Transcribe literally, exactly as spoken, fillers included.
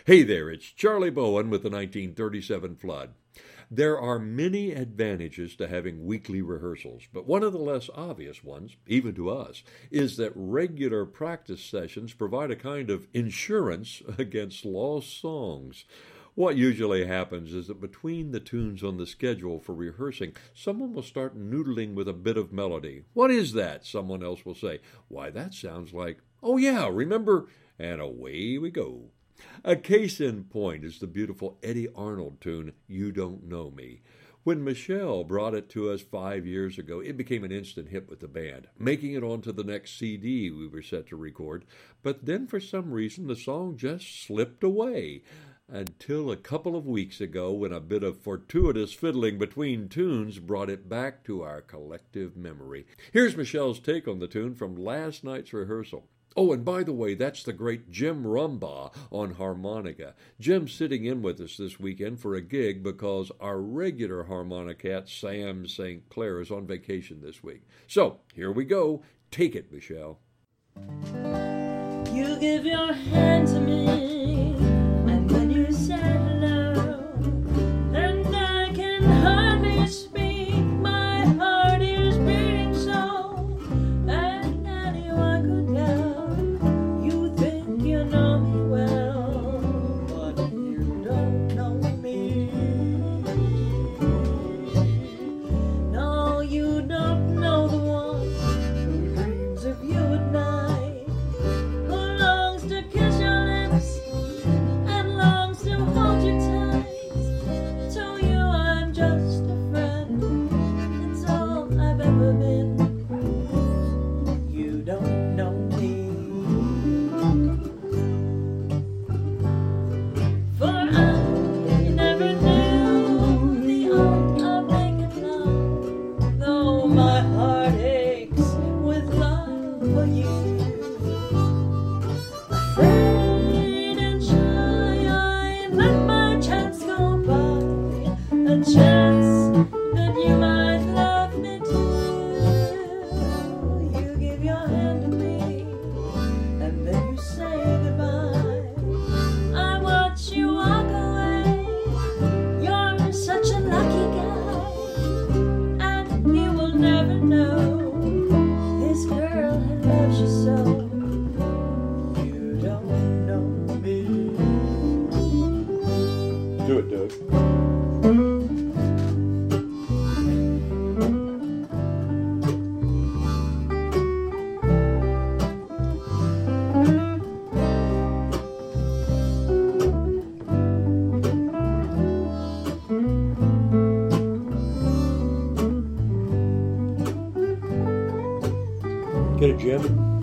Hey there, it's Charlie Bowen with the nineteen thirty-seven Flood. There are many advantages to having weekly rehearsals, but one of the less obvious ones, even to us, is that regular practice sessions provide a kind of insurance against lost songs. What usually happens is that between the tunes on the schedule for rehearsing, someone will start noodling with a bit of melody. What is that? Someone else will say. Why, that sounds like, oh yeah, remember? And away we go. A case in point is the beautiful Eddie Arnold tune, You Don't Know Me. When Michelle brought it to us five years ago, it became an instant hit with the band, making it onto the next C D we were set to record. But then for some reason the song just slipped away. Until a couple of weeks ago when a bit of fortuitous fiddling between tunes brought it back to our collective memory. Here's Michelle's take on the tune from last night's rehearsal. Oh, and by the way, that's the great Jim Rumbaugh on harmonica. Jim's sitting in with us this weekend for a gig because our regular harmonicat, Sam Saint Clair, is on vacation this week. So, here we go. Take it, Michelle. You give your hand to me, and when you say hello, and I can hardly speak, my heart is beating so, and anywhere I could go, you think you know me well, but you don't know me. No, you don't know the one who dreams of you at night, who longs to kiss your lips and longs to hold you tight. To you I'm just a friend, it's all I've ever been. You don't know me, for I never knew the art of making love, though my heart aches with love for you. Afraid and shy, I let my chance go by, a chance that you might love me too. You give your hand to me, and then you say goodbye. I watch you walk away, you're such a lucky guy, and you will never know this girl who loves you so. You don't know me. Do it, Doug. Get it, Jim?